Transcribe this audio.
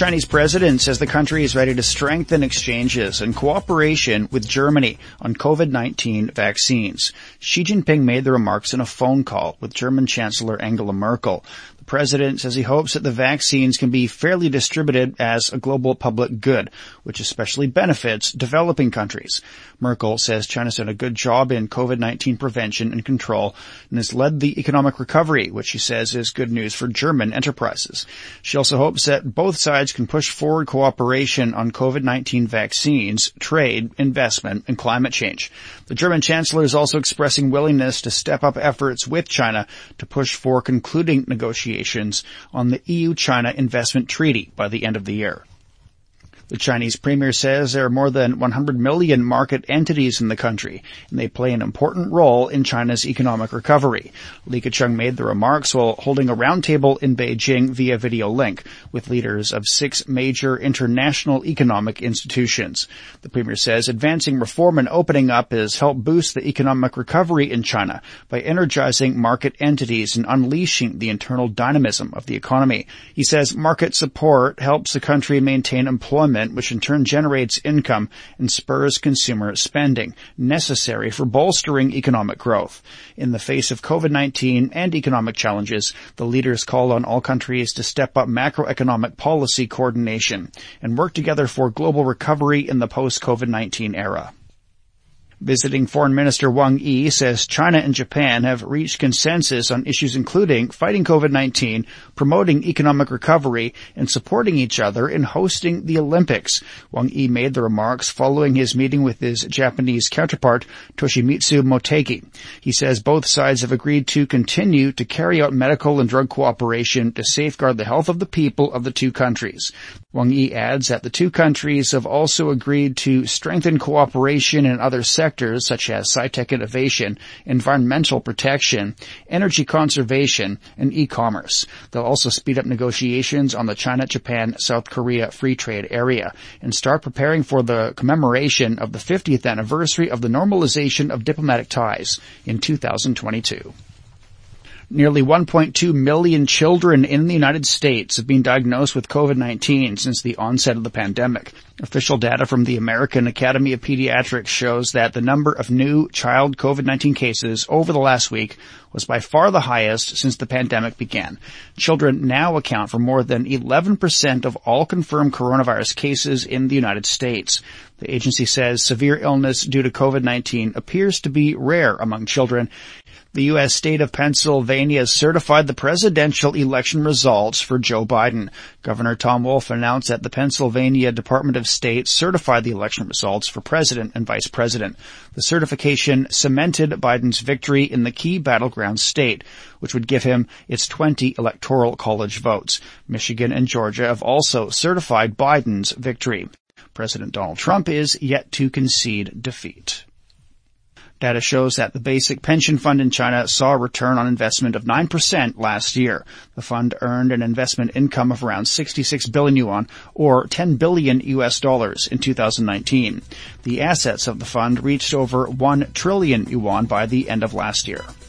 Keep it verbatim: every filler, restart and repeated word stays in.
Chinese president says the country is ready to strengthen exchanges and cooperation with Germany on COVID nineteen vaccines. Xi Jinping made the remarks in a phone call with German Chancellor Angela Merkel. The president says he hopes that the vaccines can be fairly distributed as a global public good, which especially benefits developing countries. Merkel says China's done a good job in COVID nineteen prevention and control and has led the economic recovery, which she says is good news for German enterprises. She also hopes that both sides can push forward cooperation on COVID nineteen vaccines, trade, investment, and climate change. The German Chancellor is also expressing willingness to step up efforts with China to push for concluding negotiations on the E U-China Investment Treaty by the end of the year. The Chinese premier says there are more than one hundred million market entities in the country, and they play an important role in China's economic recovery. Li Keqiang made the remarks while holding a roundtable in Beijing via video link with leaders of six major international economic institutions. The premier says advancing reform and opening up has helped boost the economic recovery in China by energizing market entities and unleashing the internal dynamism of the economy. He says market support helps the country maintain employment, which in turn generates income and spurs consumer spending, necessary for bolstering economic growth. In the face of COVID nineteen and economic challenges, the leaders called on all countries to step up macroeconomic policy coordination and work together for global recovery in the post-COVID nineteen era. Visiting Foreign Minister Wang Yi says China and Japan have reached consensus on issues including fighting COVID nineteen, promoting economic recovery, and supporting each other in hosting the Olympics. Wang Yi made the remarks following his meeting with his Japanese counterpart, Toshimitsu Motegi. He says both sides have agreed to continue to carry out medical and drug cooperation to safeguard the health of the people of the two countries. Wang Yi adds that the two countries have also agreed to strengthen cooperation in other sectors such as sci-tech innovation, environmental protection, energy conservation, and e-commerce. They'll also speed up negotiations on the China-Japan-South Korea free trade area and start preparing for the commemoration of the fiftieth anniversary of the normalization of diplomatic ties in two thousand twenty-two. Nearly one point two million children in the United States have been diagnosed with COVID nineteen since the onset of the pandemic. Official data from the American Academy of Pediatrics shows that the number of new child COVID nineteen cases over the last week was by far the highest since the pandemic began. Children now account for more than eleven percent of all confirmed coronavirus cases in the United States. The agency says severe illness due to COVID nineteen appears to be rare among children. The U S state of Pennsylvania certified the presidential election results for Joe Biden. Governor Tom Wolf announced that the Pennsylvania Department of State certified the election results for president and vice president. The certification cemented Biden's victory in the key battleground state, which would give him its twenty electoral college votes. Michigan and Georgia have also certified Biden's victory. President Donald Trump is yet to concede defeat. Data shows that the basic pension fund in China saw a return on investment of nine percent last year. The fund earned an investment income of around sixty-six billion yuan, or ten billion U S dollars in two thousand nineteen. The assets of the fund reached over one trillion yuan by the end of last year.